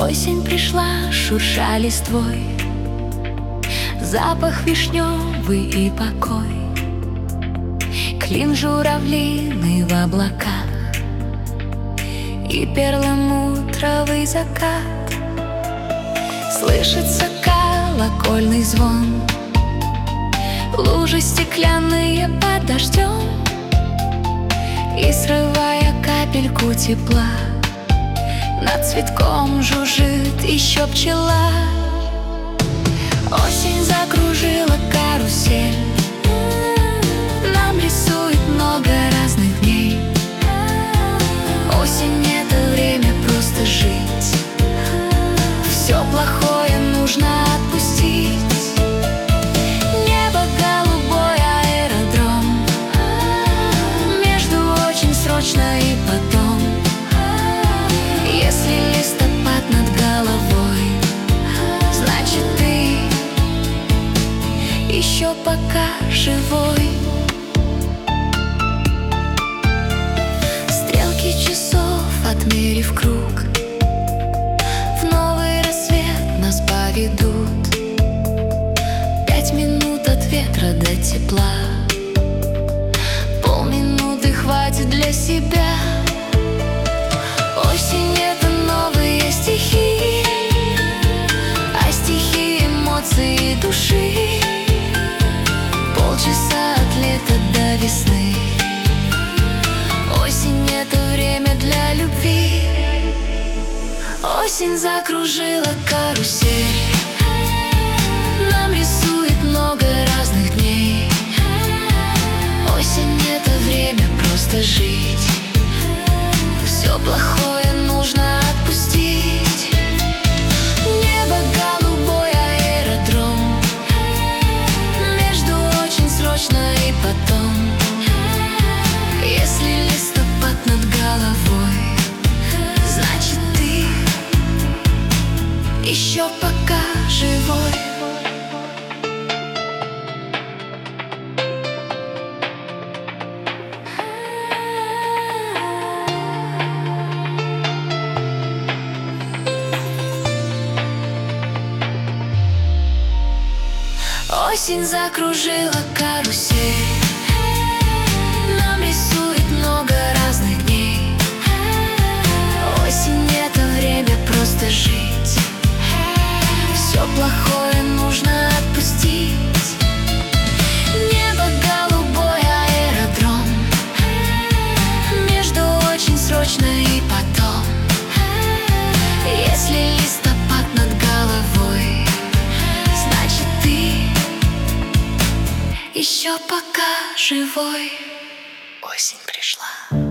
Осень пришла, шурша листвой, запах вишневый и покой, клин журавлиный в облаках и перламутровый закат. Слышится колокольный звон, лужи стеклянные под дождем, и, срывая капельку тепла, над цветком жужжит еще пчела. Осень закружила карусель, нам рисует много разных дней. Осень — это время просто жить, все плохое нужно отпустить. Небо голубой, аэродром, между очень срочно и потом. Если листопад над головой, значит ты еще пока живой. Стрелки часов, отмерив круг, в новый рассвет нас поведут. 5 минут от ветра до тепла, полминуты хватит для себя. Осень — это новые стихи, а стихи — эмоции души. Полчаса от лета до весны. Осень — это время для любви. Осень закружила карусель, нам рисует много разных дней. Осень — это время просто жить, все плохое нужно отпустить. Небо голубой, аэродром, между очень срочно и потом. Если листопад над головой, значит ты еще пока живой. Осень закружила карусель, нам рисует много разных дней. Осень — это время просто жить, все плохое нужно отпустить. Небо голубой, аэродром, между очень срочно и потом. Если листопад над головой, значит ты еще пока живой. Осень пришла.